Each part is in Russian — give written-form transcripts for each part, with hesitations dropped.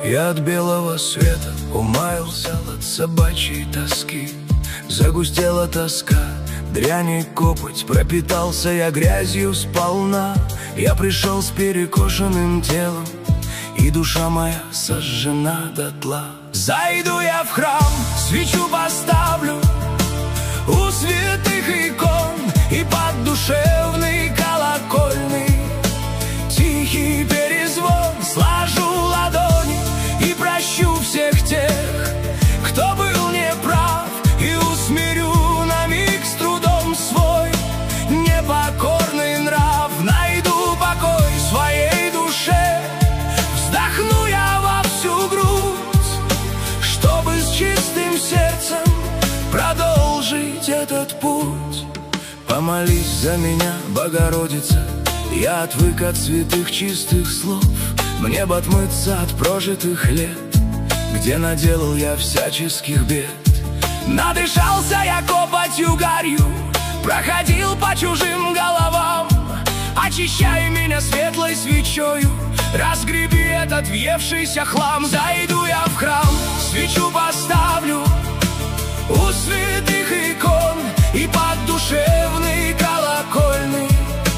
Я от белого света умаялся от собачьей тоски. Загустела тоска, дрянь и копоть, пропитался я грязью сполна. Я пришел с перекошенным телом, и душа моя сожжена дотла. Зайду я в храм, свечу поставлю у святых икон, и под душевный колокольный тихий перезвон сложу ладони и прощу всех тех, кто был неправ, и усмирю на миг с трудом свой непокорный нрав. Найду покой в своей душе, вздохну я во всю грудь, чтобы с чистым сердцем продолжить этот путь. Помолись за меня, Богородица, я отвык от святых чистых слов. Мне бы отмыться от прожитых лет, где наделал я всяческих бед. Надышался я копотью гарью, проходил по чужим головам. Очищай меня светлой свечою, разгреби этот въевшийся хлам. Зайду я в храм, свечу поставлю у святых икон, и под душевный колокольный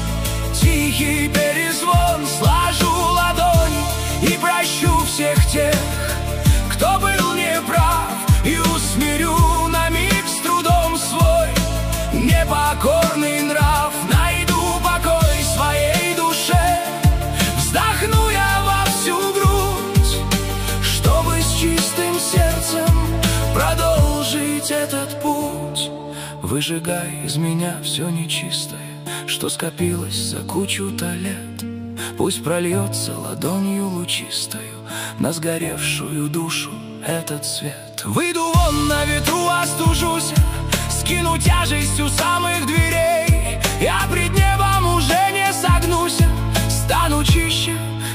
тихий перезвон сложу ладони и прощу всех тех, кто был неправ, и усмирю на миг с трудом свой непокорный нрав. Найду покой в своей душе, вздохну я во всю грудь, чтобы с чистым сердцем продолжить этот путь. Выжигай из меня все нечистое, что скопилось за кучу-то лет. Пусть прольется ладонью лучистою на сгоревшую душу этот свет. Выйду вон на ветру, остужусь, скину тяжесть у самых дверей. Я пред небом уже не согнусь, стану чище,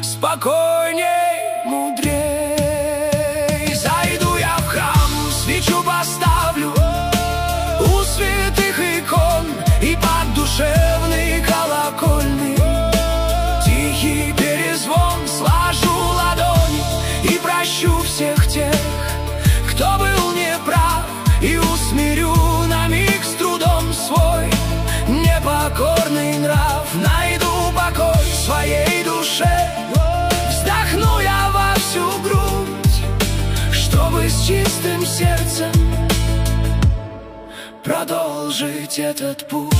спокойней, мудрей. Зайду я в храм, свечу поставлю у святых икон, и под душевный колокольный тихий перезвон сложу ладони и прощу всех тех, кто был неправ, и усмирю на миг с трудом свой непокорный нрав. Найду покой в своей душе, вздохну я во всю грудь, чтобы с чистым сердцем продолжить этот путь.